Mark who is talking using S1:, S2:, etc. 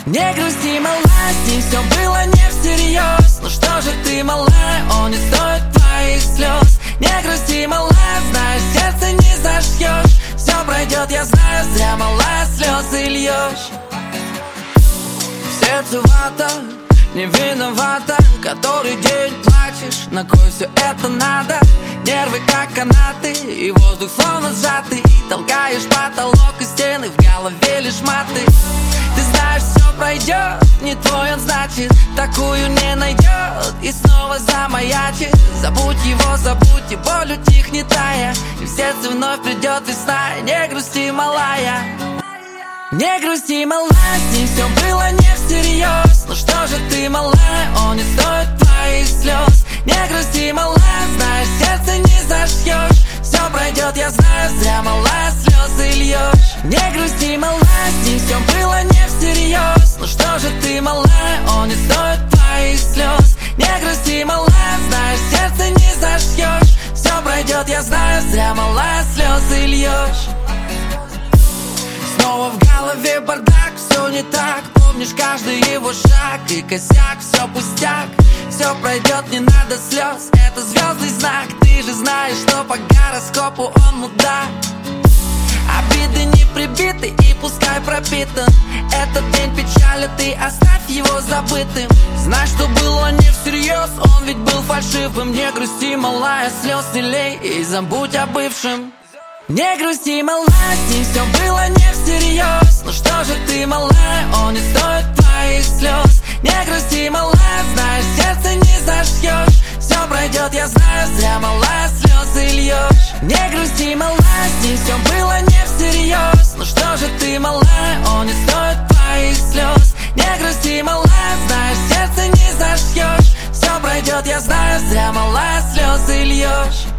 S1: Не грусти, малая, с ним все было не всерьез. Ну что же ты, малая, он не стоит твоих слез. Не грусти, малая, знаю, сердце не зашьешь. Все пройдет, я знаю, зря, малая, слезы льешь. В сердце вата, не виновата. Который день плачешь, на кой все это надо? Нервы как канаты, и воздух словно сжатый. И толкаешь потолок и стены, в голове лишь маты. Ты знаешь, все пройдет, не твой он, значит, такую не найдет. И снова замаячит. Забудь его, забудь, и боль утихнет тая. И в сердце вновь придет весна. Не грусти, малая. Не грусти, малая, с ним все было не всерьез. Ну что же ты, малая, он не стоит твоих слез. Не грусти, малая, знаешь, сердце не зашьешь. Все пройдет, я знаю, зря, малая, слезы льешь. Не грусти, малая, с ним все было не всерьез. Ну что же ты, малая, он не стоит твоих слез. Не грусти, малая, знаешь, сердце не зашьешь. Все пройдет, я знаю, зря, малая, слезы льешь. Снова в голове бардак, все не так. Помнишь каждый его шаг и косяк, все пустяк. Все пройдет, не надо слез, это звездный знак. Ты же знаешь, что по гороскопу он мудак. Обиды не прибиты и пускай пропитан. Этот день печали, ты оставь его забытым. Знай, что было не всерьез, он ведь был фальшивым. Не грусти, малая, слез не лей и забудь о бывшем. Не грусти, малая, с ним все было не всерьез. Ну что же ты, малая, он не стоит твоих слез. Не грусти, малая, знаешь, сердце не зашьешь. Все пройдет, я знаю, зря, малая, слезы льешь. Не грусти, малая, с ним все было не всерьез. Ну что же ты, малая, он не стоит твоих слез. Не грусти, малая, знаешь, сердце не зашьешь. Все пройдет, я знаю, зря, малая, слезы льешь.